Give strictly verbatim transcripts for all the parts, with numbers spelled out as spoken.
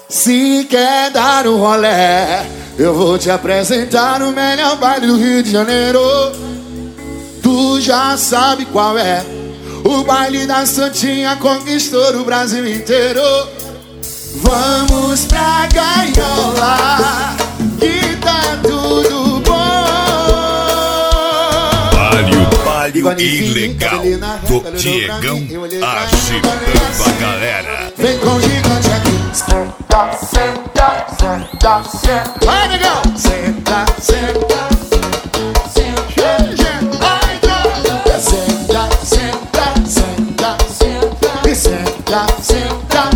Se quer dar um rolé, eu vou te apresentar o melhor baile do Rio de Janeiro. Tu já sabe qual é. O baile da Santinha conquistou o Brasil inteiro. Vamos pra gaiola, que tá tudo bom. Baile, baile ilegal do Diegão agitando a galera. Vem com o gigante aqui. Senta, senta, senta, senta. Vai, negão! Senta, senta. Senta, senta,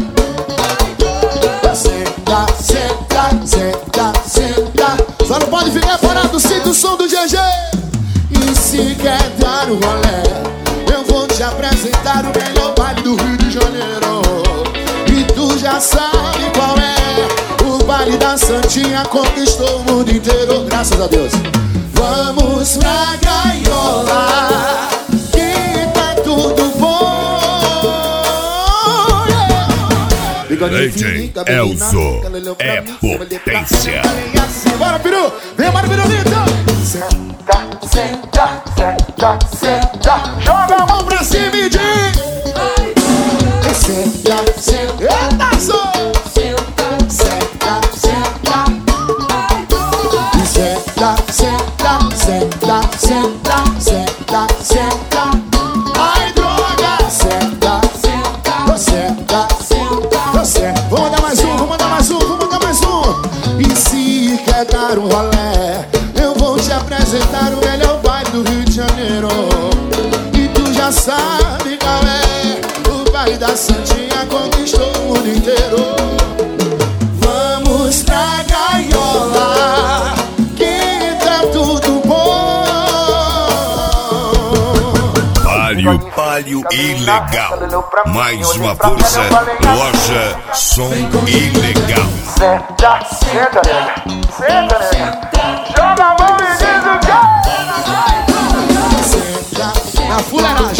senta, senta, senta, senta. Só não pode ficar parado, sinta o som do G G. E se quer dar o rolé, eu vou te apresentar o melhor baile do Rio de Janeiro. E tu já sabe qual é. O baile da Santinha conquistou o mundo inteiro, graças a Deus. Vamos pra gaiola, que tá tudo bom. D J Elzo é potência. Bora, peru! Vem, bora, pirulito! Senta, senta, senta, senta. Joga a mão pra cima e diz: senta, senta. Eita, só! Senta, senta, senta. Senta, senta, senta, senta, senta, senta. Ai, droga! Senta, senta, senta, senta. Vou mandar mais um, vou mandar mais um, vou mandar mais um. E se quer dar um rolé, eu vou te apresentar o melhor baile do Rio de Janeiro. E tu já sabe qual é. O baile da Santinha conquistou o mundo inteiro. Vamos pra gaiola, que tá tudo bom. Palio, palio ilegal. Mais uma força, loja som ilegal. Senta, senta, nega. Senta, nega. Joga a mão e diz o quê? Senta, na fuleiragem.